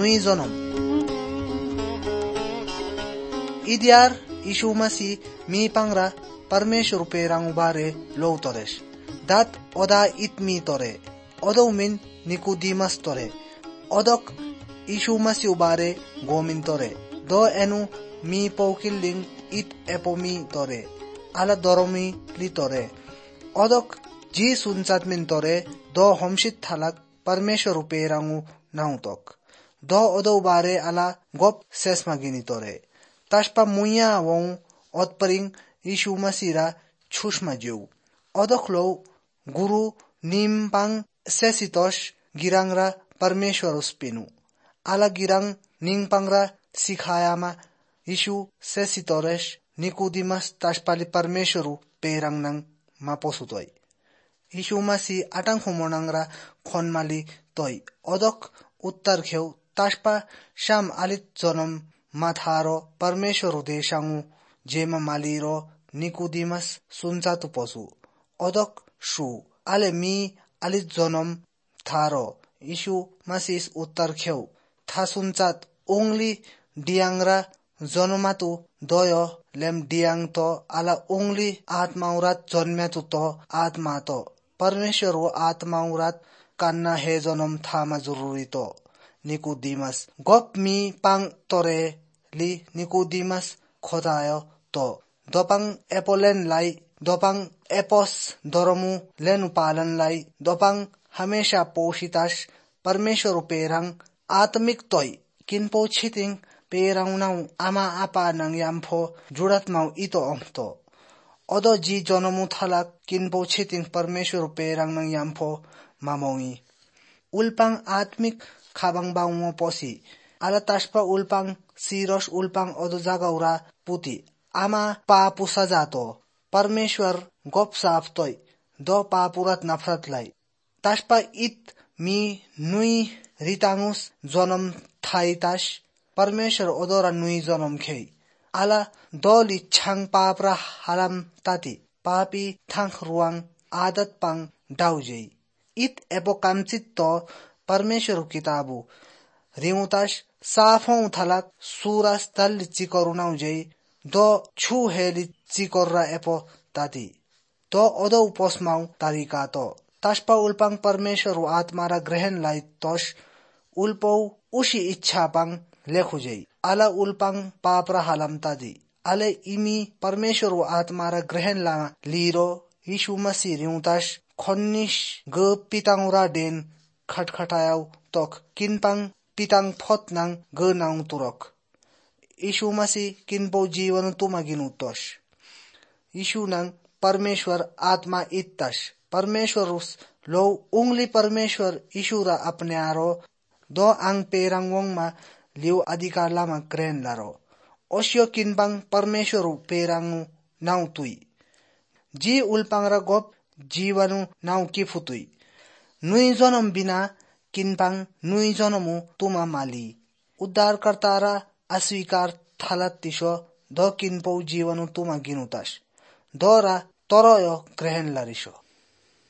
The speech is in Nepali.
नुई जनम इदियार यीशु मसीह मी पांगरा परमेश्वर पेरांग बारे लो तोरेश दात ओदा इतमी तोरे ओदो मिन निकोदिमस तोरे ओदक यीशु मसीह बारे गोमिन तोरे दो एनु मी पौकिलिंग इत एपोमी तोरे आला दरोमी ली तोरे ओदक जी सुनचात मिन तोरे दो हमसित थालक परमेश्वर पेरांगु नाउतक दो ओदो बारे आला गोप सेसमा गिनी तोरे ताशपा मुया वों ओतपरिंग यीशु मसीरा छुष्मा जेउ ओदक लो गुरु निमपांग सेसितोश गिरांगरा परमेश्वर उस्पिनु आला गिरांग निंगपांगरा सिखायामा यीशु सेसितोरेश निकोदिमस ताशपाली परमेश्वर पेरांग नंग मापोसुतोय यीशु मसीह आटांग होमोनांगरा खोनमाली तोय ओदक उत्तर खेउ ताशपा शाम आलित जनम माथारो परमेश्वर देशांगु जेमा मालीरो निकोदिमस सुनचातु पसु ओदक शु आले मी आलित जनम थारो यीशु मसीह उत्तर खेउ था सुनचात ओंगली डियांगरा जनमातु दोयो लेम डियांग तो आला ओंगली आत्माउरात जन्म्यातु तो आत्मा तो परमेश्वर वो आत्माउरात कान्ना हे जनम थामा जरूरी तो निकोदिमस गोप मी पांग तोरे ली निकोदिमस खोदायो तो दोपांग एपोलेन लाई दोपांग एपोस दरमु लेनु पालन लाई दोपांग हमेशा पोषिताश परमेश्वर पेरांग आत्मिक तोय किनपो छितिंग पेरांग नाउ आमा आपा नंग याम्फो जुड़त माउ इतो अम्तो ओदो जी जनमु थालक किनपो छितिंग परमेश्वर पेरांग नंग याम्फो मामोंगी उल्पांग आत्मिक खाबांग बाउमो पोसी आला ताशपा उल्पांग सिरोश उल्पांग ओदो जागाउरा पुती आमा पापु सजातो परमेश्वर गोप साफ तोय दो पापुरत नफरत लाई ताशपा इत मी नुई रितांगुस जनम थाइताश परमेश्वर ओदोरा नुई जनम खे आला दोली छांग पापरा हालम ताती पापी थांग रुआंग आदत पांग डाउजे इत एपो कामचित तो परमेश्वर किताबु रिउताश साफों थलक सूरस तल चिकरुनाउ जे दो छु हेली चिकोर्रा एपो ताती दो ओदो उपोसमाउ तारिका तो ताशपा उल्पांग परमेश्वर आत्मारा ग्रहण लाई तोश उल्पो उशी इच्छा पांग लेखुजे आला उल्पांग पापरा हालम तादी आले इमी परमेश्वर आत्मारा ग्रहण ला लीरो यीशु मसीह रिउताश खन्निश ग पितांगरा डेन खटखटायाउ तोक किनपांग पितांग फोत नंग ग नाउ तुरक यीशु मसीह किनपो जीवन तुमा गिनु तोश यीशु नंग परमेश्वर आत्मा इत्ताश परमेश्वर उस लो उंगली परमेश्वर यीशुरा अपने आरो दो आंग पेरांगोंग मा लिउ अधिकार लामा ग्रहण लारो ओशियो किनपांग परमेश्वर पेरांगु नाउ तुई जी उल्पांगरा गोप जीवनु नाउ की फुतुई नुई जनम बिना किनपांग नुई जनमु तुमा माली उद्धारकर्तारा अस्वीकार थालत तिशो दो किनपो जीवनु तुमा गिनुताश दोरा तरोयो ग्रहण लारिशो।